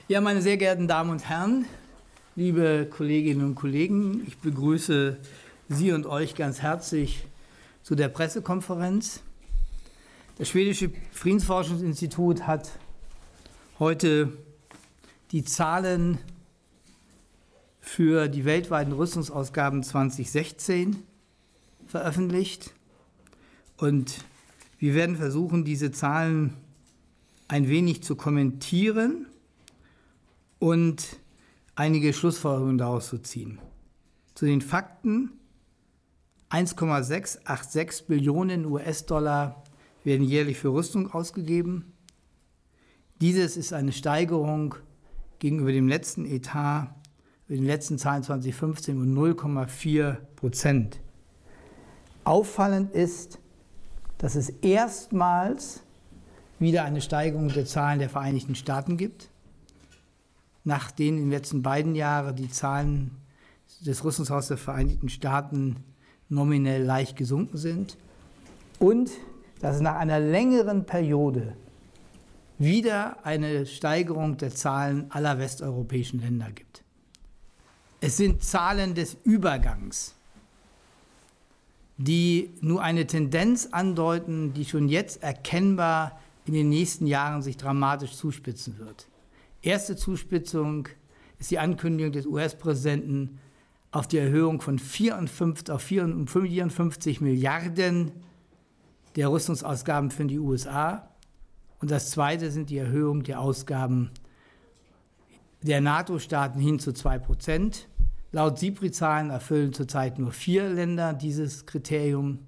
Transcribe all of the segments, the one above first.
Ja, meine sehr geehrten Damen und Herren, liebe Kolleginnen und Kollegen, ich begrüße Sie und euch ganz herzlich zu der Pressekonferenz. Das schwedische Friedensforschungsinstitut hat heute die Zahlen für die weltweiten Rüstungsausgaben 2016 veröffentlicht. Und wir werden versuchen, diese Zahlen ein wenig zu kommentieren und einige Schlussfolgerungen daraus zu ziehen. Zu den Fakten: 1,686 Billionen US-Dollar werden jährlich für Rüstung ausgegeben. Dieses ist eine Steigerung gegenüber dem letzten Etat, den letzten Zahlen 2015 um 0,4%. Auffallend ist, dass es erstmals wieder eine Steigerung der Zahlen der Vereinigten Staaten gibt, nachdem in den letzten beiden Jahren die Zahlen des Rüstungshauses der Vereinigten Staaten nominell leicht gesunken sind, und dass es nach einer längeren Periode wieder eine Steigerung der Zahlen aller westeuropäischen Länder gibt. Es sind Zahlen des Übergangs, die nur eine Tendenz andeuten, die schon jetzt erkennbar in den nächsten Jahren sich dramatisch zuspitzen wird. Erste Zuspitzung ist die Ankündigung des US-Präsidenten auf die Erhöhung von 54 Milliarden der Rüstungsausgaben für die USA. Und das Zweite sind die Erhöhung der Ausgaben der NATO-Staaten hin zu 2%. Laut SIPRI-Zahlen erfüllen zurzeit nur 4 Länder dieses Kriterium.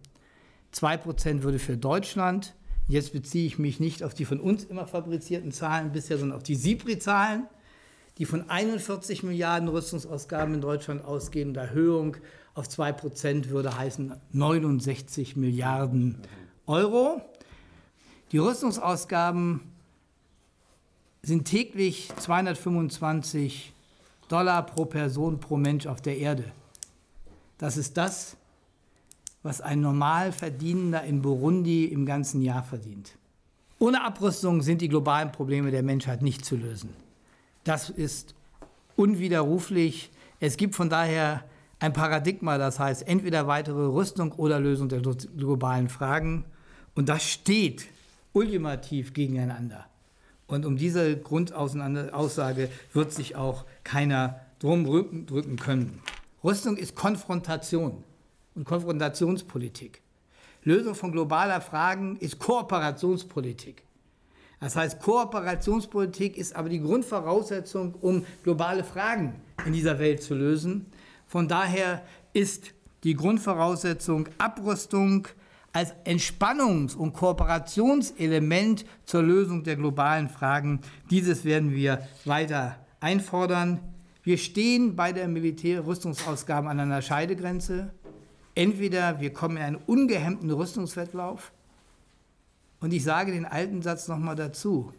2% würde für Deutschland. Jetzt beziehe ich mich nicht auf die von uns immer fabrizierten Zahlen bisher, sondern auf die SIPRI-Zahlen, die von 41 Milliarden Rüstungsausgaben in Deutschland ausgehen. Und Erhöhung auf 2% würde heißen 69 Milliarden Euro. Die Rüstungsausgaben sind täglich $225 pro Person pro Mensch auf der Erde. Das ist das, was ein Normalverdienender in Burundi im ganzen Jahr verdient. Ohne Abrüstung sind die globalen Probleme der Menschheit nicht zu lösen. Das ist unwiderruflich. Es gibt von daher ein Paradigma, das heißt entweder weitere Rüstung oder Lösung der globalen Fragen. Und das steht ultimativ gegeneinander. Und um diese Grundaussage wird sich auch keiner drum drücken können. Rüstung ist Konfrontation und Konfrontationspolitik. Lösung von globaler Fragen ist Kooperationspolitik. Das heißt, Kooperationspolitik ist aber die Grundvoraussetzung, um globale Fragen in dieser Welt zu lösen. Von daher ist die Grundvoraussetzung Abrüstung als Entspannungs- und Kooperationselement zur Lösung der globalen Fragen. Dieses werden wir weiter einfordern. Wir stehen bei der Militärrüstungsausgaben an einer Scheidegrenze. Entweder wir kommen in einen ungehemmten Rüstungswettlauf, und ich sage den alten Satz nochmal dazu.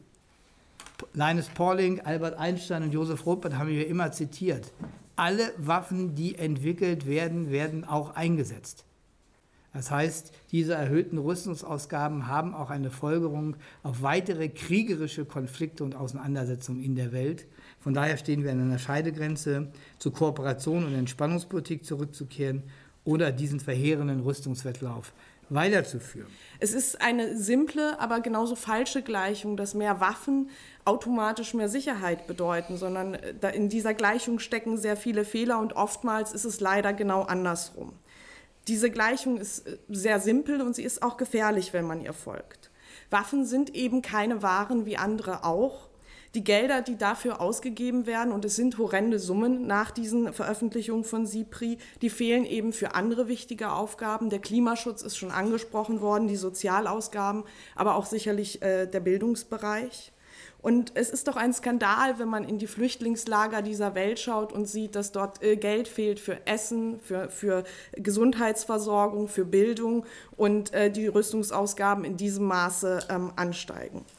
Linus Pauling, Albert Einstein und Joseph Robert haben wir immer zitiert. Alle Waffen, die entwickelt werden, werden auch eingesetzt. Das heißt, diese erhöhten Rüstungsausgaben haben auch eine Folgerung auf weitere kriegerische Konflikte und Auseinandersetzungen in der Welt. Von daher stehen wir an einer Scheidegrenze, zu Kooperation und Entspannungspolitik zurückzukehren oder diesen verheerenden Rüstungswettlauf weiterzuführen. Es ist eine simple, aber genauso falsche Gleichung, dass mehr Waffen automatisch mehr Sicherheit bedeuten, sondern in dieser Gleichung stecken sehr viele Fehler und oftmals ist es leider genau andersrum. Diese Gleichung ist sehr simpel und sie ist auch gefährlich, wenn man ihr folgt. Waffen sind eben keine Waren wie andere auch. Die Gelder, die dafür ausgegeben werden, und es sind horrende Summen nach diesen Veröffentlichungen von SIPRI, die fehlen eben für andere wichtige Aufgaben. Der Klimaschutz ist schon angesprochen worden, die Sozialausgaben, aber auch sicherlich der Bildungsbereich. Und es ist doch ein Skandal, wenn man in die Flüchtlingslager dieser Welt schaut und sieht, dass dort Geld fehlt für Essen, für Gesundheitsversorgung, für Bildung und die Rüstungsausgaben in diesem Maße ansteigen.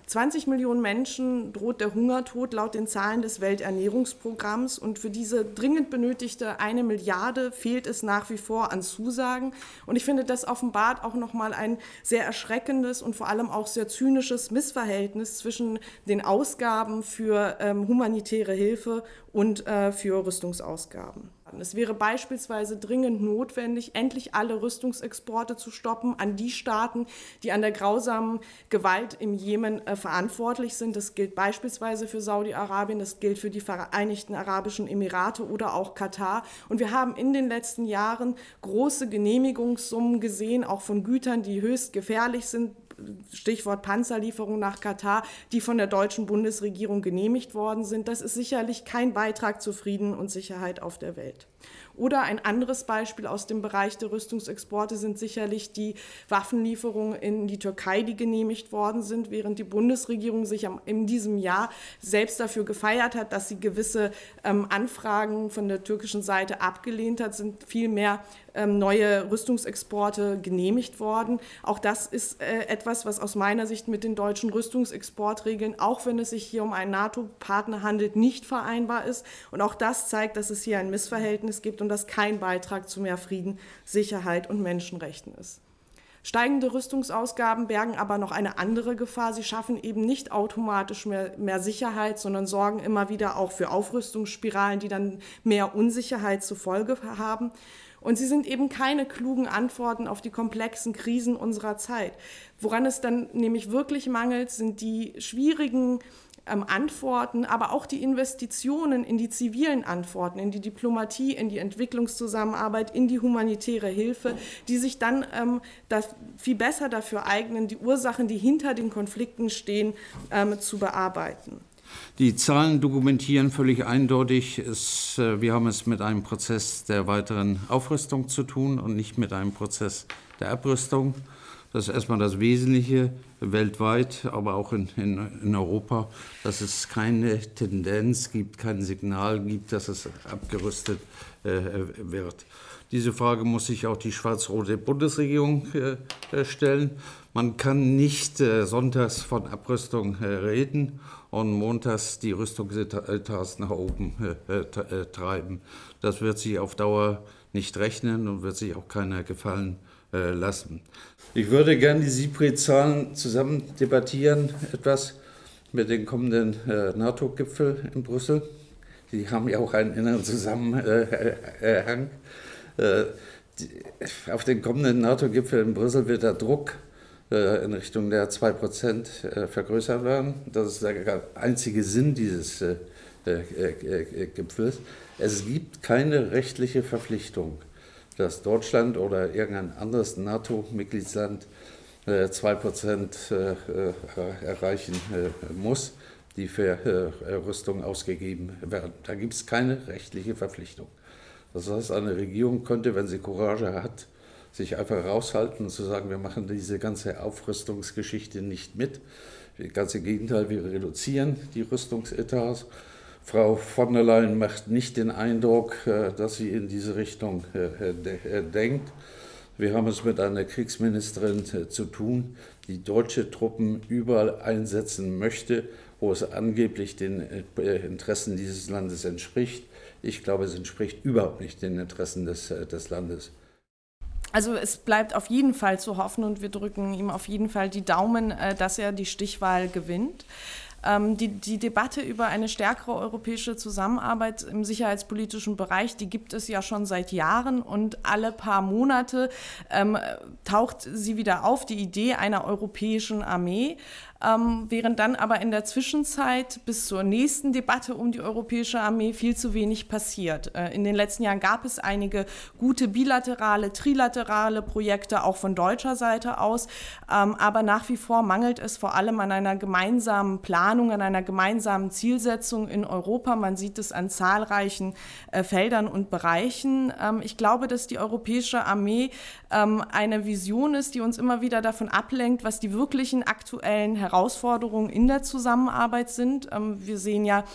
20 Millionen Menschen droht der Hungertod laut den Zahlen des Welternährungsprogramms. Und für diese dringend benötigte 1 Milliarde fehlt es nach wie vor an Zusagen. Und ich finde, das offenbart auch nochmal ein sehr erschreckendes und vor allem auch sehr zynisches Missverhältnis zwischen den Ausgaben für humanitäre Hilfe und für Rüstungsausgaben. Es wäre beispielsweise dringend notwendig, endlich alle Rüstungsexporte zu stoppen an die Staaten, die an der grausamen Gewalt im Jemen verantwortlich sind. Das gilt beispielsweise für Saudi-Arabien, das gilt für die Vereinigten Arabischen Emirate oder auch Katar. Und wir haben in den letzten Jahren große Genehmigungssummen gesehen, auch von Gütern, die höchst gefährlich sind. Stichwort Panzerlieferung nach Katar, die von der deutschen Bundesregierung genehmigt worden sind. Das ist sicherlich kein Beitrag zu Frieden und Sicherheit auf der Welt. Oder ein anderes Beispiel aus dem Bereich der Rüstungsexporte sind sicherlich die Waffenlieferungen in die Türkei, die genehmigt worden sind, während die Bundesregierung sich in diesem Jahr selbst dafür gefeiert hat, dass sie gewisse Anfragen von der türkischen Seite abgelehnt hat, sind viel mehr neue Rüstungsexporte genehmigt worden. Auch das ist etwas, was aus meiner Sicht mit den deutschen Rüstungsexportregeln, auch wenn es sich hier um einen NATO-Partner handelt, nicht vereinbar ist. Und auch das zeigt, dass es hier ein Missverhältnis gibt und das kein Beitrag zu mehr Frieden, Sicherheit und Menschenrechten ist. Steigende Rüstungsausgaben bergen aber noch eine andere Gefahr. Sie schaffen eben nicht automatisch mehr Sicherheit, sondern sorgen immer wieder auch für Aufrüstungsspiralen, die dann mehr Unsicherheit zur Folge haben. Und sie sind eben keine klugen Antworten auf die komplexen Krisen unserer Zeit. Woran es dann nämlich wirklich mangelt, sind die schwierigen Antworten, aber auch die Investitionen in die zivilen Antworten, in die Diplomatie, in die Entwicklungszusammenarbeit, in die humanitäre Hilfe, die sich dann viel besser dafür eignen, die Ursachen, die hinter den Konflikten stehen, zu bearbeiten. Die Zahlen dokumentieren völlig eindeutig, wir haben es mit einem Prozess der weiteren Aufrüstung zu tun und nicht mit einem Prozess der Abrüstung. Das ist erstmal das Wesentliche weltweit, aber auch in Europa, dass es keine Tendenz gibt, kein Signal gibt, dass es abgerüstet wird. Diese Frage muss sich auch die schwarz-rote Bundesregierung stellen. Man kann nicht sonntags von Abrüstung reden und montags die Rüstungsetats nach oben treiben. Das wird sich auf Dauer nicht rechnen und wird sich auch keiner gefallen lassen. Ich würde gerne die SIPRI-Zahlen zusammen debattieren, etwas mit dem kommenden NATO-Gipfel in Brüssel. Die haben ja auch einen inneren Zusammenhang. Auf den kommenden NATO-Gipfel in Brüssel wird der Druck in Richtung der 2% vergrößert werden. Das ist der einzige Sinn dieses Gipfels. Es gibt keine rechtliche Verpflichtung, dass Deutschland oder irgendein anderes NATO-Mitgliedsland 2% erreichen muss, die für Rüstung ausgegeben werden. Da gibt es keine rechtliche Verpflichtung. Das heißt, eine Regierung könnte, wenn sie Courage hat, sich einfach raushalten und zu sagen, wir machen diese ganze Aufrüstungsgeschichte nicht mit. Ganz im Gegenteil, wir reduzieren die Rüstungsetats. Frau von der Leyen macht nicht den Eindruck, dass sie in diese Richtung denkt. Wir haben es mit einer Kriegsministerin zu tun, die deutsche Truppen überall einsetzen möchte, wo es angeblich den Interessen dieses Landes entspricht. Ich glaube, es entspricht überhaupt nicht den Interessen des Landes. Also es bleibt auf jeden Fall zu hoffen und wir drücken ihm auf jeden Fall die Daumen, dass er die Stichwahl gewinnt. Die Debatte über eine stärkere europäische Zusammenarbeit im sicherheitspolitischen Bereich, die gibt es ja schon seit Jahren und alle paar Monate taucht sie wieder auf, die Idee einer europäischen Armee. Während dann aber in der Zwischenzeit bis zur nächsten Debatte um die europäische Armee viel zu wenig passiert. In den letzten Jahren gab es einige gute bilaterale, trilaterale Projekte, auch von deutscher Seite aus, aber nach wie vor mangelt es vor allem an einer gemeinsamen Planung, an einer gemeinsamen Zielsetzung in Europa. Man sieht es an zahlreichen Feldern und Bereichen. Ich glaube, dass die europäische Armee eine Vision ist, die uns immer wieder davon ablenkt, was die wirklichen aktuellen Herausforderungen in der Zusammenarbeit sind. Wir sehen ja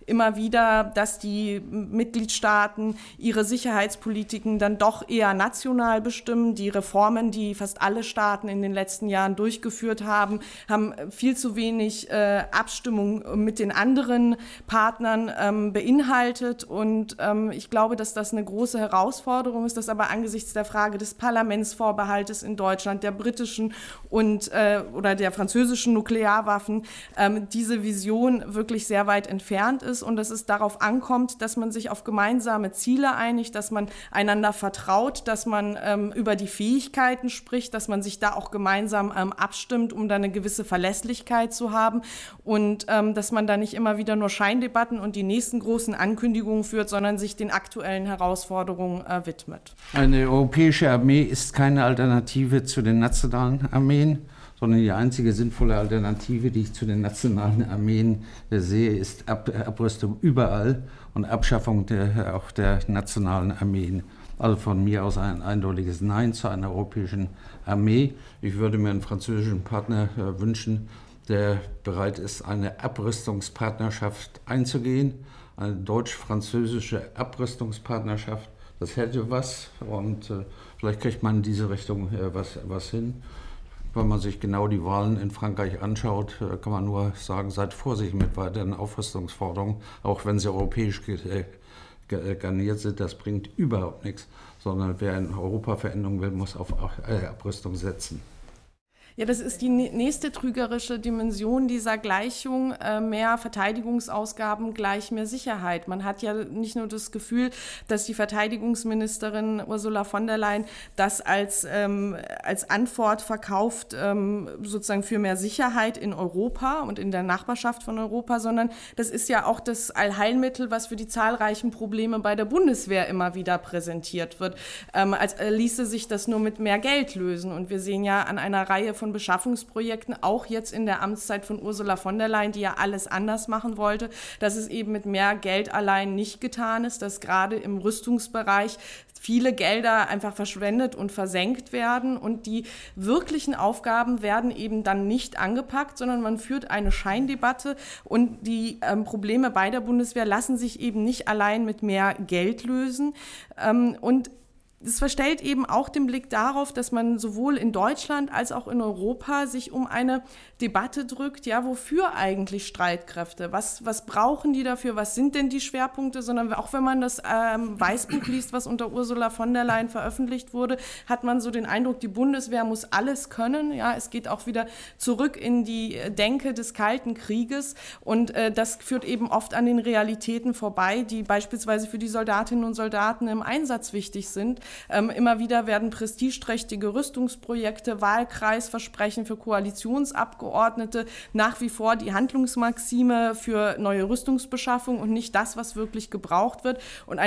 immer wieder, dass die Mitgliedstaaten ihre Sicherheitspolitiken dann doch eher national bestimmen. Die Reformen, die fast alle Staaten in den letzten Jahren durchgeführt haben, haben viel zu wenig Abstimmung mit den anderen Partnern beinhaltet. Und ich glaube, dass das eine große Herausforderung ist, dass aber angesichts der Frage des Parlamentsvorbehaltes in Deutschland, der britischen und oder der französischen Nuklearwaffen, diese Vision wirklich sehr weit entfernt ist und dass es darauf ankommt, dass man sich auf gemeinsame Ziele einigt, dass man einander vertraut, dass man über die Fähigkeiten spricht, dass man sich da auch gemeinsam abstimmt, um da eine gewisse Verlässlichkeit zu haben und dass man da nicht immer wieder nur Scheindebatten und die nächsten großen Ankündigungen führt, sondern sich den aktuellen Herausforderungen widmet. Eine europäische Armee ist keine Alternative zu den nationalen Armeen, sondern die einzige sinnvolle Alternative, die ich zu den nationalen Armeen sehe, ist Abrüstung überall und Abschaffung auch der nationalen Armeen. Also von mir aus ein eindeutiges Nein zu einer europäischen Armee. Ich würde mir einen französischen Partner wünschen, der bereit ist, eine Abrüstungspartnerschaft einzugehen, eine deutsch-französische Abrüstungspartnerschaft. Das hätte was und vielleicht kriegt man in diese Richtung was hin. Wenn man sich genau die Wahlen in Frankreich anschaut, kann man nur sagen, seid vorsichtig mit weiteren Aufrüstungsforderungen, auch wenn sie europäisch garniert sind, das bringt überhaupt nichts, sondern wer in Europa Veränderung will, muss auf Abrüstung setzen. Ja, das ist die nächste trügerische Dimension dieser Gleichung. Mehr Verteidigungsausgaben gleich mehr Sicherheit. Man hat ja nicht nur das Gefühl, dass die Verteidigungsministerin Ursula von der Leyen das als Antwort verkauft, sozusagen für mehr Sicherheit in Europa und in der Nachbarschaft von Europa, sondern das ist ja auch das Allheilmittel, was für die zahlreichen Probleme bei der Bundeswehr immer wieder präsentiert wird, als ließe sich das nur mit mehr Geld lösen. Und wir sehen ja an einer Reihe von Beschaffungsprojekten, auch jetzt in der Amtszeit von Ursula von der Leyen, die ja alles anders machen wollte, dass es eben mit mehr Geld allein nicht getan ist, dass gerade im Rüstungsbereich viele Gelder einfach verschwendet und versenkt werden und die wirklichen Aufgaben werden eben dann nicht angepackt, sondern man führt eine Scheindebatte und die Probleme bei der Bundeswehr lassen sich eben nicht allein mit mehr Geld lösen und es verstellt eben auch den Blick darauf, dass man sowohl in Deutschland als auch in Europa sich um eine Debatte drückt, ja, wofür eigentlich Streitkräfte? Was brauchen die dafür? Was sind denn die Schwerpunkte? Sondern auch wenn man das Weißbuch liest, was unter Ursula von der Leyen veröffentlicht wurde, hat man so den Eindruck, die Bundeswehr muss alles können. Ja, es geht auch wieder zurück in die Denke des Kalten Krieges und das führt eben oft an den Realitäten vorbei, die beispielsweise für die Soldatinnen und Soldaten im Einsatz wichtig sind. Immer wieder werden prestigeträchtige Rüstungsprojekte, Wahlkreisversprechen für Koalitionsabgeordnete nach wie vor die Handlungsmaxime für neue Rüstungsbeschaffung und nicht das, was wirklich gebraucht wird. Und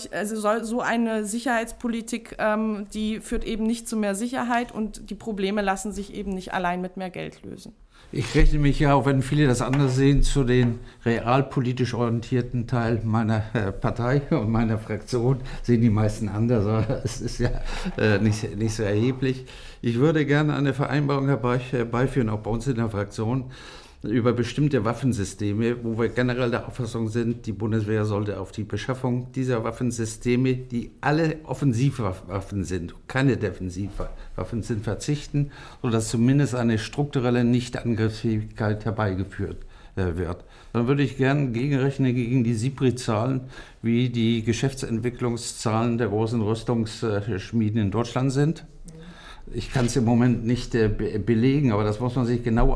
so eine Sicherheitspolitik, die führt eben nicht zu mehr Sicherheit und die Probleme lassen sich eben nicht allein mit mehr Geld lösen. Ich rechne mich ja, auch wenn viele das anders sehen, zu den realpolitisch orientierten Teil meiner Partei und meiner Fraktion. Sehen die meisten anders, aber es ist ja nicht so erheblich. Ich würde gerne eine Vereinbarung herbeiführen, auch bei uns in der Fraktion, über bestimmte Waffensysteme, wo wir generell der Auffassung sind, die Bundeswehr sollte auf die Beschaffung dieser Waffensysteme, die alle Offensivwaffen sind, keine Defensivwaffen sind, verzichten, sodass zumindest eine strukturelle Nichtangriffsfähigkeit herbeigeführt wird. Dann würde ich gerne gegenrechnen gegen die SIPRI-Zahlen, wie die Geschäftsentwicklungszahlen der großen Rüstungsschmieden in Deutschland sind. Ich kann es im Moment nicht belegen, aber das muss man sich genau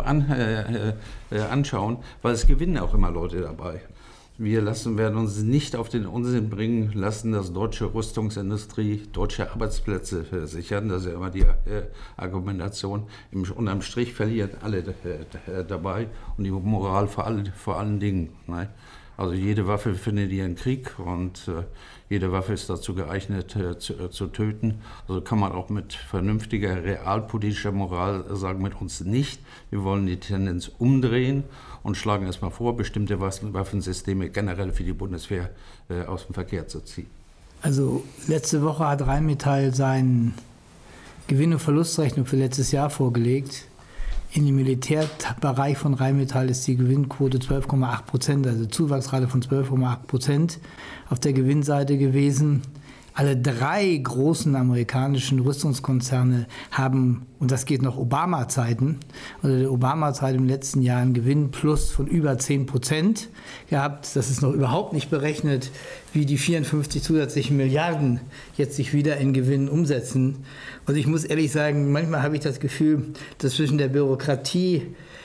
anschauen, weil es gewinnen auch immer Leute dabei. Wir werden uns nicht auf den Unsinn bringen lassen, dass deutsche Rüstungsindustrie deutsche Arbeitsplätze sichern. Das ist ja immer die Argumentation. Unterm Strich verlieren alle dabei und die Moral vor allen Dingen. Ne? Also jede Waffe findet ihren Krieg und jede Waffe ist dazu geeignet zu töten. Also kann man auch mit vernünftiger realpolitischer Moral sagen, mit uns nicht. Wir wollen die Tendenz umdrehen und schlagen erstmal vor, bestimmte Waffensysteme generell für die Bundeswehr aus dem Verkehr zu ziehen. Also letzte Woche hat Rheinmetall seine Gewinn- und Verlustrechnung für letztes Jahr vorgelegt. In dem Militärbereich von Rheinmetall ist die Gewinnquote 12,8%, also Zuwachsrate von 12,8% auf der Gewinnseite gewesen. Alle 3 großen amerikanischen Rüstungskonzerne haben, und das geht noch Obama-Zeiten, unter der Obama-Zeit im letzten Jahr einen Gewinnplus von über 10% gehabt. Das ist noch überhaupt nicht berechnet, wie die 54 zusätzlichen Milliarden jetzt sich wieder in Gewinn umsetzen. Und ich muss ehrlich sagen, manchmal habe ich das Gefühl, dass zwischen der Bürokratie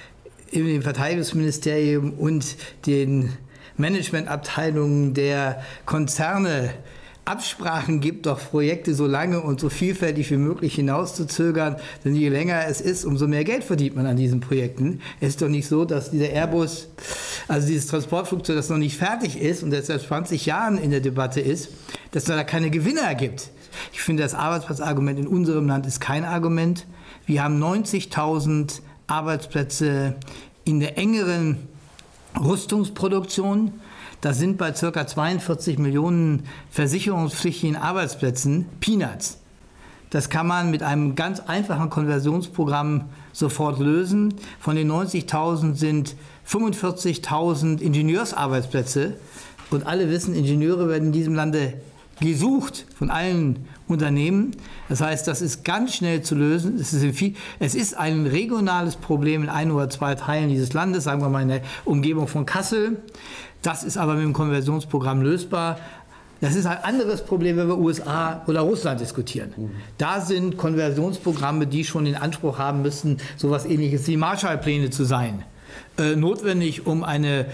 im Verteidigungsministerium und den Managementabteilungen der Konzerne Absprachen gibt, doch Projekte so lange und so vielfältig wie möglich hinauszuzögern, denn je länger es ist, umso mehr Geld verdient man an diesen Projekten. Es ist doch nicht so, dass dieser Airbus, also dieses Transportflugzeug, das noch nicht fertig ist und das seit 20 Jahren in der Debatte ist, dass es da keine Gewinner gibt. Ich finde, das Arbeitsplatzargument in unserem Land ist kein Argument. Wir haben 90.000 Arbeitsplätze in der engeren Rüstungsproduktion. Das sind bei ca. 42 Millionen versicherungspflichtigen Arbeitsplätzen Peanuts. Das kann man mit einem ganz einfachen Konversionsprogramm sofort lösen. Von den 90.000 sind 45.000 Ingenieursarbeitsplätze. Und alle wissen, Ingenieure werden in diesem Lande gesucht von allen Unternehmen. Das heißt, das ist ganz schnell zu lösen. Es ist ein regionales Problem in 1 oder 2 Teilen dieses Landes, sagen wir mal in der Umgebung von Kassel. Das ist aber mit dem Konversionsprogramm lösbar. Das ist ein anderes Problem, wenn wir USA oder Russland diskutieren. Da sind Konversionsprogramme, die schon den Anspruch haben müssen, so etwas Ähnliches wie Marshallpläne zu sein, notwendig, um eine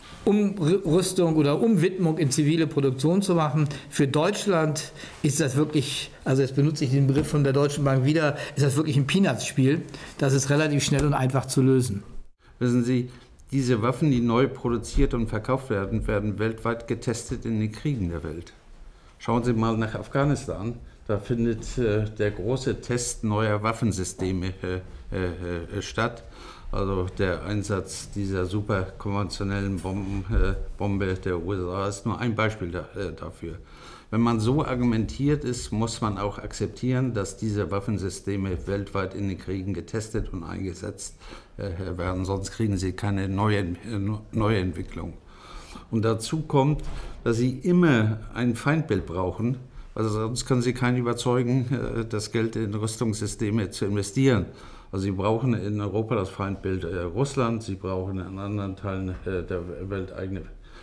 Umrüstung oder Umwidmung in zivile Produktion zu machen. Für Deutschland ist das wirklich, also jetzt benutze ich den Begriff von der Deutschen Bank wieder, ist das wirklich ein Peanuts-Spiel. Das ist relativ schnell und einfach zu lösen. Wissen Sie, diese Waffen, die neu produziert und verkauft werden, werden weltweit getestet in den Kriegen der Welt. Schauen Sie mal nach Afghanistan. Da findet der große Test neuer Waffensysteme statt. Also der Einsatz dieser superkonventionellen Bombe der USA ist nur ein Beispiel dafür. Wenn man so argumentiert ist, muss man auch akzeptieren, dass diese Waffensysteme weltweit in den Kriegen getestet und eingesetzt werden, sonst kriegen sie keine Neuentwicklung. Und dazu kommt, dass sie immer ein Feindbild brauchen, also sonst können sie keinen überzeugen, das Geld in Rüstungssysteme zu investieren. Also sie brauchen in Europa das Feindbild Russland, sie brauchen in anderen Teilen der Welt eigene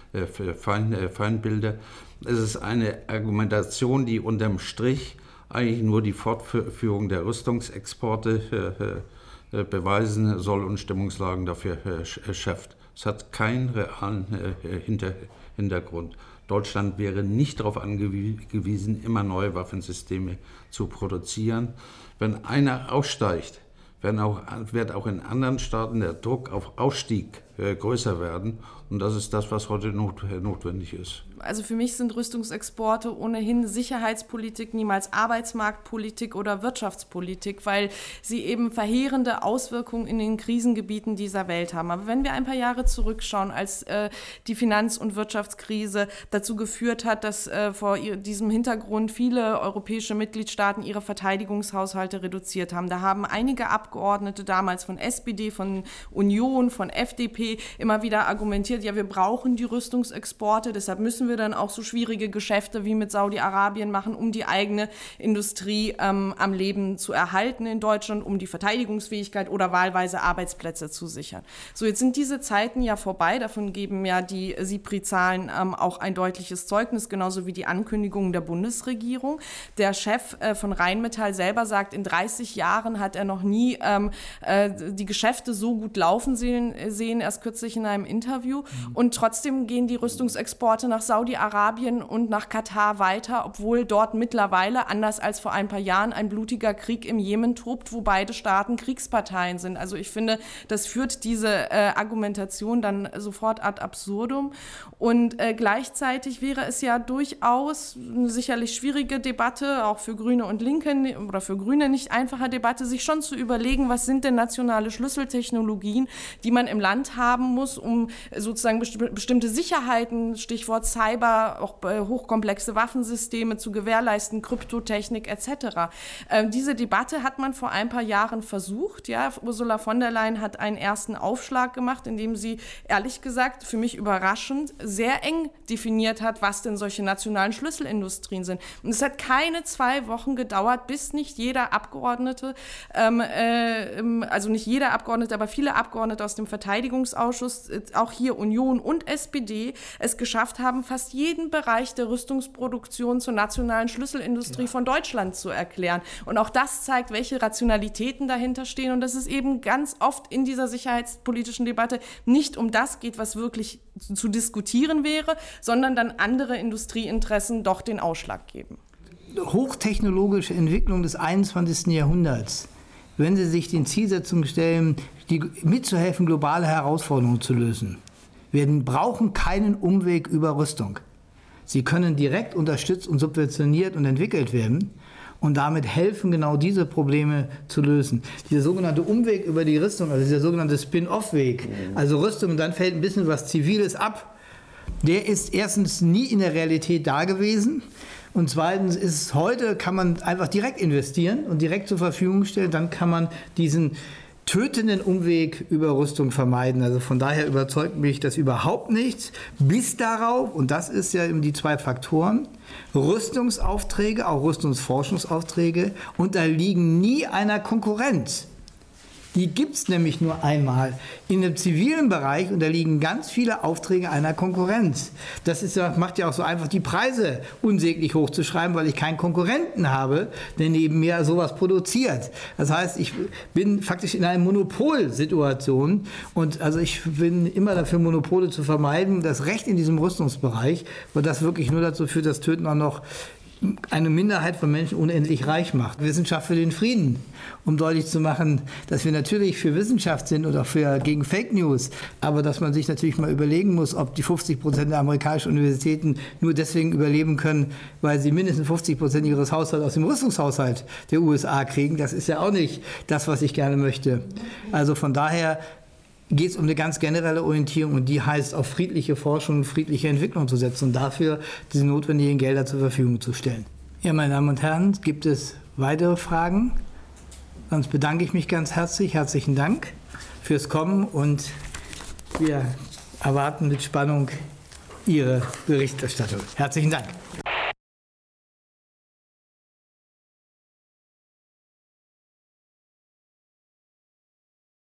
Feindbilder. Es ist eine Argumentation, die unterm Strich eigentlich nur die Fortführung der Rüstungsexporte beweisen soll und Stimmungslagen dafür schafft. Es hat keinen realen Hintergrund. Deutschland wäre nicht darauf angewiesen, immer neue Waffensysteme zu produzieren. Wenn einer aussteigt, wird auch in anderen Staaten der Druck auf Ausstieg größer werden. Und das ist das, was heute notwendig ist. Also für mich sind Rüstungsexporte ohnehin Sicherheitspolitik, niemals Arbeitsmarktpolitik oder Wirtschaftspolitik, weil sie eben verheerende Auswirkungen in den Krisengebieten dieser Welt haben. Aber wenn wir ein paar Jahre zurückschauen, als die Finanz- und Wirtschaftskrise dazu geführt hat, dass vor diesem Hintergrund viele europäische Mitgliedstaaten ihre Verteidigungshaushalte reduziert haben, da haben einige Abgeordnete damals von SPD, von Union, von FDP immer wieder argumentiert, ja, wir brauchen die Rüstungsexporte, deshalb müssen wir dann auch so schwierige Geschäfte wie mit Saudi-Arabien machen, um die eigene Industrie am Leben zu erhalten in Deutschland, um die Verteidigungsfähigkeit oder wahlweise Arbeitsplätze zu sichern. So, jetzt sind diese Zeiten ja vorbei, davon geben ja die SIPRI-Zahlen auch ein deutliches Zeugnis, genauso wie die Ankündigungen der Bundesregierung. Der Chef von Rheinmetall selber sagt, in 30 Jahren hat er noch nie die Geschäfte so gut laufen sehen, erst kürzlich in einem Interview. Und trotzdem gehen die Rüstungsexporte nach Saudi-Arabien und nach Katar weiter, obwohl dort mittlerweile, anders als vor ein paar Jahren, ein blutiger Krieg im Jemen tobt, wo beide Staaten Kriegsparteien sind. Also ich finde, das führt diese Argumentation dann sofort ad absurdum. Und gleichzeitig wäre es ja durchaus eine sicherlich schwierige Debatte, auch für Grüne und Linke oder für Grüne nicht einfache Debatte, sich schon zu überlegen, was sind denn nationale Schlüsseltechnologien, die man im Land haben haben muss, um sozusagen bestimmte Sicherheiten, Stichwort Cyber, auch hochkomplexe Waffensysteme zu gewährleisten, Kryptotechnik etc. Diese Debatte hat man vor ein paar Jahren versucht. Ja, Ursula von der Leyen hat einen ersten Aufschlag gemacht, in dem sie, ehrlich gesagt, für mich überraschend, sehr eng definiert hat, was denn solche nationalen Schlüsselindustrien sind. Und es hat keine 2 Wochen gedauert, bis nicht jeder Abgeordnete, also nicht jeder Abgeordnete, aber viele Abgeordnete aus dem Verteidigungsausschuss, auch hier Union und SPD, es geschafft haben, fast jeden Bereich der Rüstungsproduktion zur nationalen Schlüsselindustrie von Deutschland zu erklären. Und auch das zeigt, welche Rationalitäten dahinter stehen und dass es eben ganz oft in dieser sicherheitspolitischen Debatte nicht um das geht, was wirklich zu diskutieren wäre, sondern dann andere Industrieinteressen doch den Ausschlag geben. Hochtechnologische Entwicklung des 21. Jahrhunderts, wenn Sie sich den Zielsetzungen stellen, mitzuhelfen, globale Herausforderungen zu lösen, brauchen keinen Umweg über Rüstung. Sie können direkt unterstützt und subventioniert und entwickelt werden und damit helfen, genau diese Probleme zu lösen. Dieser sogenannte Umweg über die Rüstung, also dieser sogenannte Spin-off-Weg, also Rüstung und dann fällt ein bisschen was Ziviles ab, der ist erstens nie in der Realität da gewesen. Und zweitens ist heute, kann man einfach direkt investieren und direkt zur Verfügung stellen. Dann kann man diesen tötenden Umweg über Rüstung vermeiden. Also von daher überzeugt mich das überhaupt nicht. Bis darauf, und das ist ja eben die 2 Faktoren, Rüstungsaufträge, auch Rüstungsforschungsaufträge, unterliegen nie einer Konkurrenz. Die gibt es nämlich nur einmal. In dem zivilen Bereich unterliegen ganz viele Aufträge einer Konkurrenz. Das macht ja auch so einfach, die Preise unsäglich hochzuschreiben, weil ich keinen Konkurrenten habe, der neben mir sowas produziert. Das heißt, ich bin faktisch in einer Monopolsituation und also ich bin immer dafür, Monopole zu vermeiden. Das Recht in diesem Rüstungsbereich, weil das wirklich nur dazu führt, dass Töten auch noch eine Minderheit von Menschen unendlich reich macht. Wissenschaft für den Frieden, um deutlich zu machen, dass wir natürlich für Wissenschaft sind oder gegen Fake News, aber dass man sich natürlich mal überlegen muss, ob die 50% der amerikanischen Universitäten nur deswegen überleben können, weil sie mindestens 50% ihres Haushalts aus dem Rüstungshaushalt der USA kriegen. Das ist ja auch nicht das, was ich gerne möchte. Also von daher geht es um eine ganz generelle Orientierung und die heißt, auf friedliche Forschung und friedliche Entwicklung zu setzen und dafür diese notwendigen Gelder zur Verfügung zu stellen. Ja, meine Damen und Herren, gibt es weitere Fragen? Sonst bedanke ich mich ganz herzlich. Herzlichen Dank fürs Kommen und wir erwarten mit Spannung Ihre Berichterstattung. Herzlichen Dank.